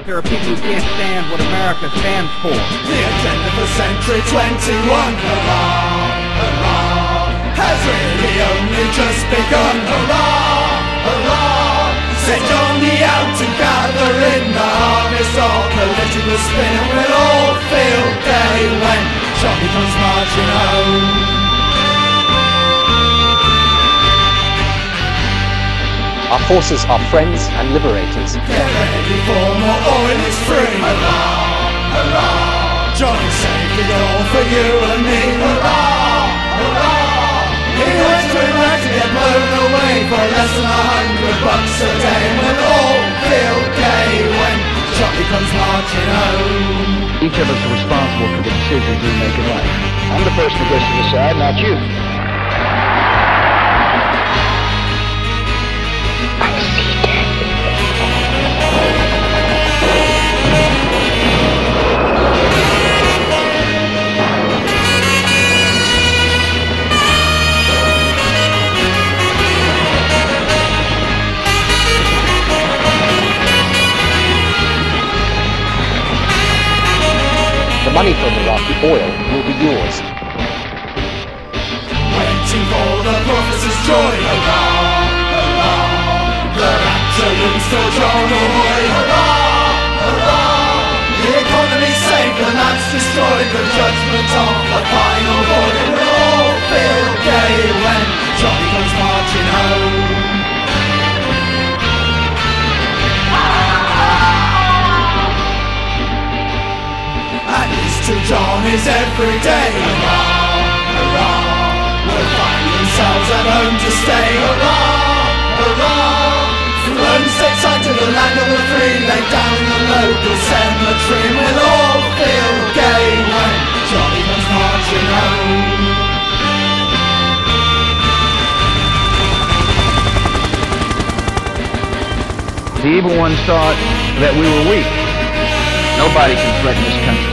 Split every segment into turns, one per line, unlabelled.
there are people who can't stand what America stands for.
The agenda for Century 21, hurrah, hurrah, has really only just begun, hurrah, hurrah. Send Johnny out to gather in the harvest of political spin, and we'll all feel gay when Johnny comes marching home.
Our forces are friends and liberators.
Get ready for more oil, it's free. Hurrah, hurrah. Johnny saved it all for you and me. Hurrah, hurrah. He went to Iraq to get blown away for less than $100 a day. We'll all feel gay when Johnny comes marching home.
Each of us are responsible for the decisions we make in life. I'm the person who gets to decide, not you.
The money from Iraqi oil will be yours.
Waiting for the prophecy's joy, hurrah, hurrah. The rapture looms till John Ahoy, hurrah, hurrah. The economy's safe, the land's destroyed, the judgment of the final void. And we'll all feel gay when Johnny comes marching home. To Johnny's every day, hurrah, hurrah. Will find themselves at home to stay, hurrah, hurrah. From lone stateside to the land of the free, laid down in the local cemetery. We'll all feel gay when Johnny comes marching home.
The evil ones thought that we were weak. Nobody can threaten this country.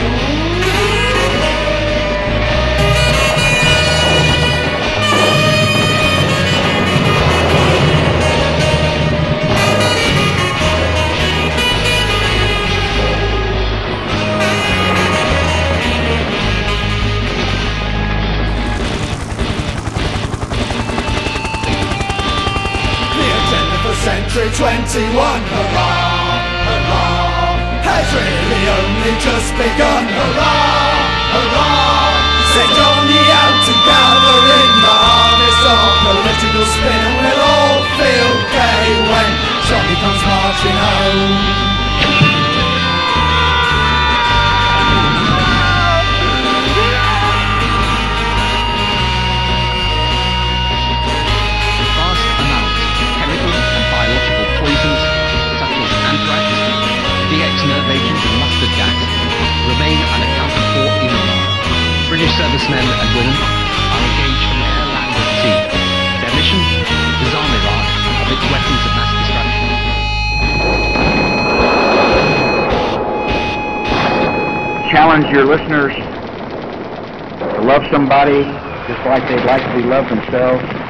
Century 21, hurrah, hurrah, has really only just begun, hurrah, hurrah. Send Johnny out to gather in the harvest of political spin, and we'll all feel gay when Johnny comes marching home.
Remain unaccounted for in Iraq. British servicemen and women are engaged in air, land and sea. Their mission? Disarm Iraq of its weapons of mass destruction.
Challenge your listeners to love somebody just like they'd like to be loved themselves.